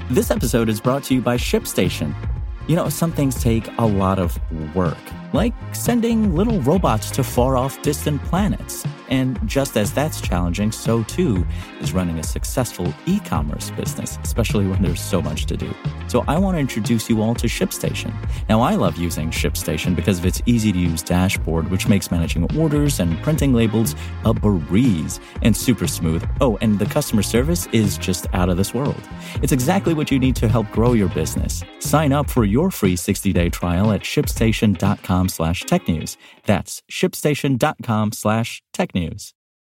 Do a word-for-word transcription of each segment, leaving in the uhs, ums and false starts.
This episode is brought to you by ShipStation. You know, some things take a lot of work, like sending little robots to far-off distant planets. And just as that's challenging, so too is running a successful e-commerce business, especially when there's so much to do. So I want to introduce you all to ShipStation. Now, I love using ShipStation because of its easy-to-use dashboard, which makes managing orders and printing labels a breeze and super smooth. Oh, and the customer service is just out of this world. It's exactly what you need to help grow your business. Sign up for your free sixty-day trial at shipstation.com slash technews. That's shipstation.com slash technews.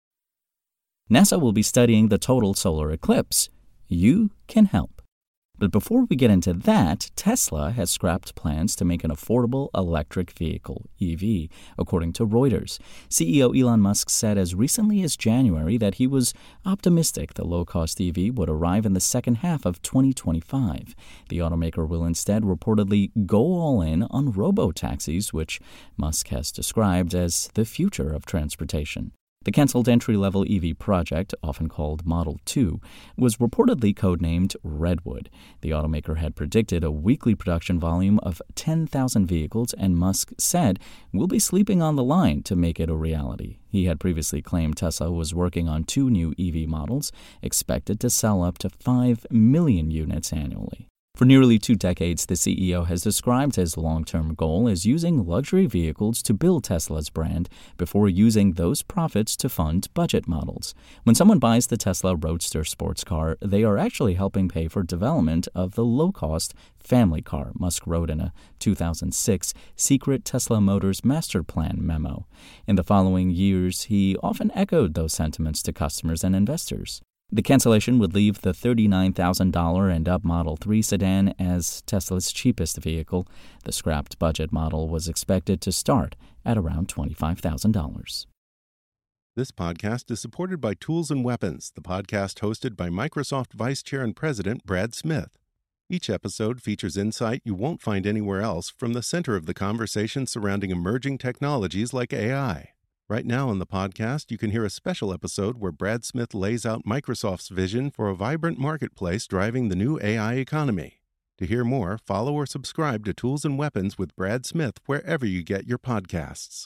NASA will be studying the total solar eclipse. You can help. But before we get into that, Tesla has scrapped plans to make an affordable electric vehicle, E V, according to Reuters. C E O Elon Musk said as recently as January that he was optimistic the low-cost E V would arrive in the second half of twenty twenty-five. The automaker will instead reportedly go all in on robo-taxis, which Musk has described as the future of transportation. The canceled entry-level E V project, often called Model two, was reportedly codenamed Redwood. The automaker had predicted a weekly production volume of ten thousand vehicles, and Musk said, "We'll be sleeping on the line to make it a reality." He had previously claimed Tesla was working on two new E V models, expected to sell up to five million units annually. For nearly two decades, the C E O has described his long-term goal as using luxury vehicles to build Tesla's brand before using those profits to fund budget models. When someone buys the Tesla Roadster sports car, they are actually helping pay for development of the low-cost family car, Musk wrote in a two thousand six secret Tesla Motors master plan memo. In the following years, he often echoed those sentiments to customers and investors. The cancellation would leave the thirty-nine thousand dollars and up Model three sedan as Tesla's cheapest vehicle. The scrapped budget model was expected to start at around twenty-five thousand dollars. This podcast is supported by Tools and Weapons, the podcast hosted by Microsoft Vice Chair and President Brad Smith. Each episode features insight you won't find anywhere else from the center of the conversation surrounding emerging technologies like A I. Right now on the podcast, you can hear a special episode where Brad Smith lays out Microsoft's vision for a vibrant marketplace driving the new A I economy. To hear more, follow or subscribe to Tools and Weapons with Brad Smith wherever you get your podcasts.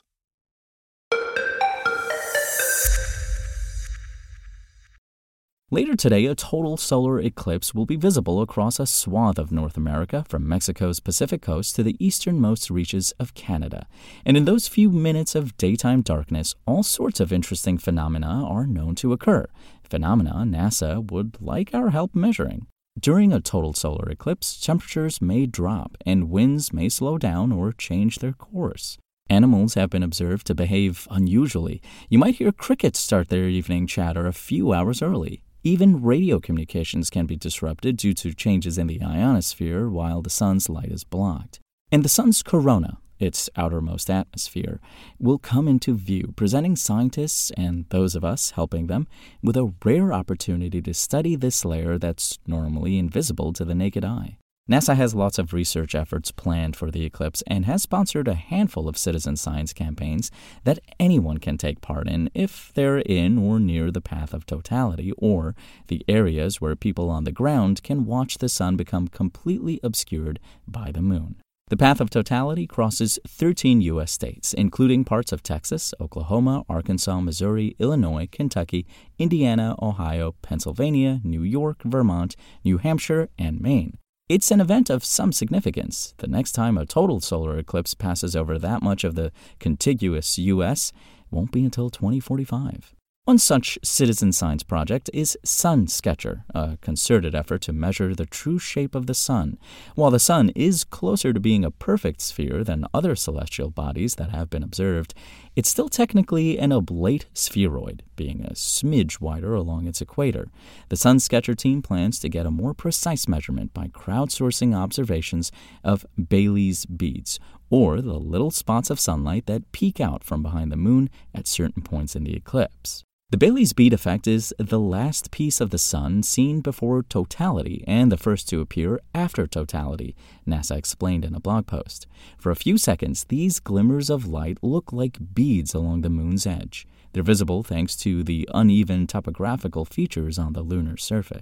Later today, a total solar eclipse will be visible across a swath of North America, from Mexico's Pacific coast to the easternmost reaches of Canada. And in those few minutes of daytime darkness, all sorts of interesting phenomena are known to occur, phenomena NASA would like our help measuring. During a total solar eclipse, temperatures may drop and winds may slow down or change their course. Animals have been observed to behave unusually. You might hear crickets start their evening chatter a few hours early. Even radio communications can be disrupted due to changes in the ionosphere while the sun's light is blocked. And the sun's corona, its outermost atmosphere, will come into view, presenting scientists and those of us helping them with a rare opportunity to study this layer that's normally invisible to the naked eye. NASA has lots of research efforts planned for the eclipse and has sponsored a handful of citizen science campaigns that anyone can take part in if they're in or near the path of totality, or the areas where people on the ground can watch the sun become completely obscured by the moon. The path of totality crosses thirteen U S states, including parts of Texas, Oklahoma, Arkansas, Missouri, Illinois, Kentucky, Indiana, Ohio, Pennsylvania, New York, Vermont, New Hampshire, and Maine. It's an event of some significance. The next time a total solar eclipse passes over that much of the contiguous U S won't be until twenty forty-five. One such citizen science project is SunSketcher, a concerted effort to measure the true shape of the sun. While the sun is closer to being a perfect sphere than other celestial bodies that have been observed, it's still technically an oblate spheroid, being a smidge wider along its equator. The SunSketcher team plans to get a more precise measurement by crowdsourcing observations of Baily's beads, or the little spots of sunlight that peek out from behind the moon at certain points in the eclipse. The Baily's bead effect is the last piece of the sun seen before totality and the first to appear after totality, NASA explained in a blog post. For a few seconds, these glimmers of light look like beads along the moon's edge. They're visible thanks to the uneven topographical features on the lunar surface.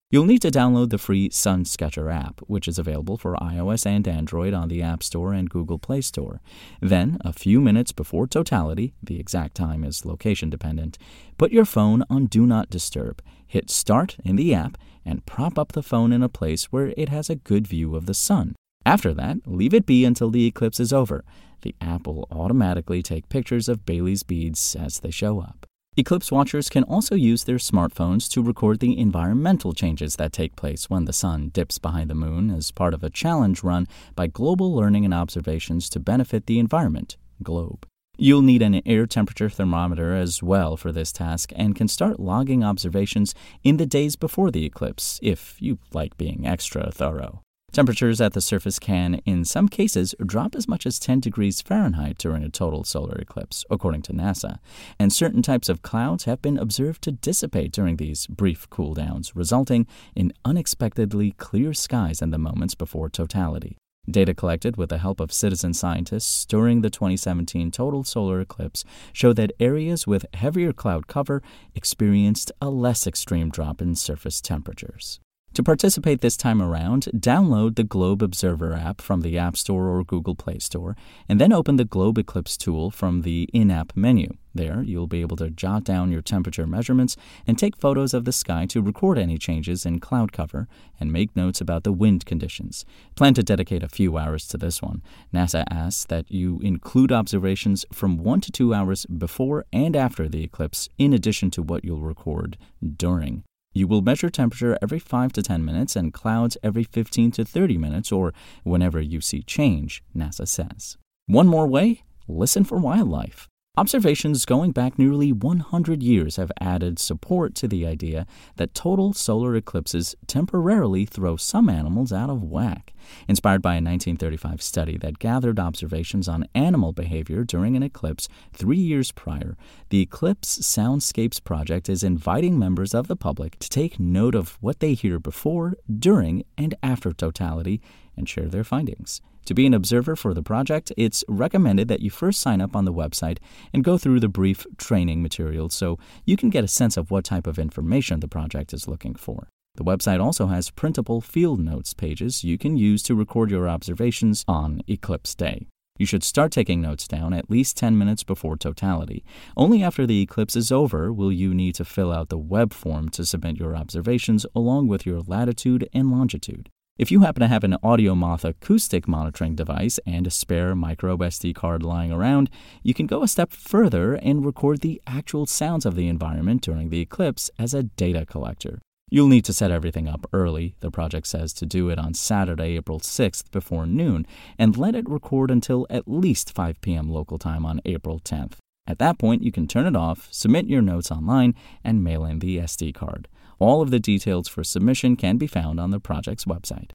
You'll need to download the free Sun Sketcher app, which is available for iOS and Android on the App Store and Google Play Store. Then, a few minutes before totality, the exact time is location dependent, put your phone on Do Not Disturb, hit Start in the app, and prop up the phone in a place where it has a good view of the sun. After that, leave it be until the eclipse is over. The app will automatically take pictures of Baily's beads as they show up. Eclipse watchers can also use their smartphones to record the environmental changes that take place when the sun dips behind the moon as part of a challenge run by Global Learning and Observations to Benefit the Environment, GLOBE. You'll need an air temperature thermometer as well for this task and can start logging observations in the days before the eclipse if you like being extra thorough. Temperatures at the surface can, in some cases, drop as much as ten degrees Fahrenheit during a total solar eclipse, according to NASA, and certain types of clouds have been observed to dissipate during these brief cool downs, resulting in unexpectedly clear skies in the moments before totality. Data collected with the help of citizen scientists during the twenty seventeen total solar eclipse show that areas with heavier cloud cover experienced a less extreme drop in surface temperatures. To participate this time around, download the Globe Observer app from the App Store or Google Play Store, and then open the Globe Eclipse tool from the in-app menu. There, you'll be able to jot down your temperature measurements and take photos of the sky to record any changes in cloud cover and make notes about the wind conditions. Plan to dedicate a few hours to this one. NASA asks that you include observations from one to two hours before and after the eclipse, in addition to what you'll record during. You will measure temperature every five to ten minutes and clouds every fifteen to thirty minutes or whenever you see change, NASA says. One more way, listen for wildlife. Observations going back nearly one hundred years have added support to the idea that total solar eclipses temporarily throw some animals out of whack. Inspired by a nineteen thirty-five study that gathered observations on animal behavior during an eclipse three years prior, the Eclipse Soundscapes Project is inviting members of the public to take note of what they hear before, during, and after totality and share their findings. To be an observer for the project, it's recommended that you first sign up on the website and go through the brief training materials so you can get a sense of what type of information the project is looking for. The website also has printable field notes pages you can use to record your observations on Eclipse Day. You should start taking notes down at least ten minutes before totality. Only after the eclipse is over will you need to fill out the web form to submit your observations along with your latitude and longitude. If you happen to have an AudioMoth acoustic monitoring device and a spare micro S D card lying around, you can go a step further and record the actual sounds of the environment during the eclipse as a data collector. You'll need to set everything up early, the project says, to do it on Saturday, April sixth before noon, and let it record until at least five p.m. local time on April tenth. At that point, you can turn it off, submit your notes online, and mail in the S D card. All of the details for submission can be found on the project's website.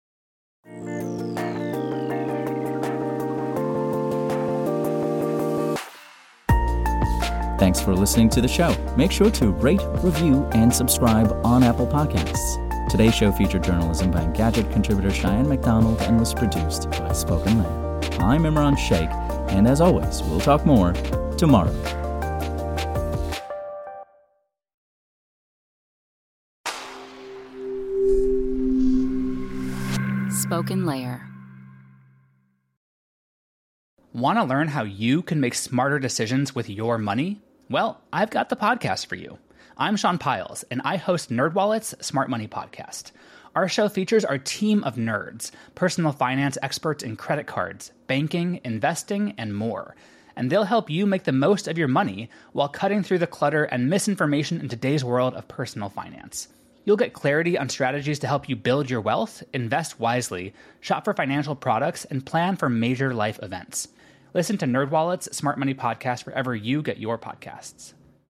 Thanks for listening to the show. Make sure to rate, review, and subscribe on Apple Podcasts. Today's show featured journalism by Gadget contributor Cheyenne McDonald and was produced by Spoken Layer. I'm Imran Sheikh, and as always, we'll talk more tomorrow. Spoken Layer. Want to learn how you can make smarter decisions with your money? Well, I've got the podcast for you. I'm Sean Piles, and I host NerdWallet's Smart Money Podcast. Our show features our team of nerds, personal finance experts in credit cards, banking, investing, and more. And they'll help you make the most of your money while cutting through the clutter and misinformation in today's world of personal finance. You'll get clarity on strategies to help you build your wealth, invest wisely, shop for financial products, and plan for major life events. Listen to NerdWallet's Smart Money Podcast wherever you get your podcasts.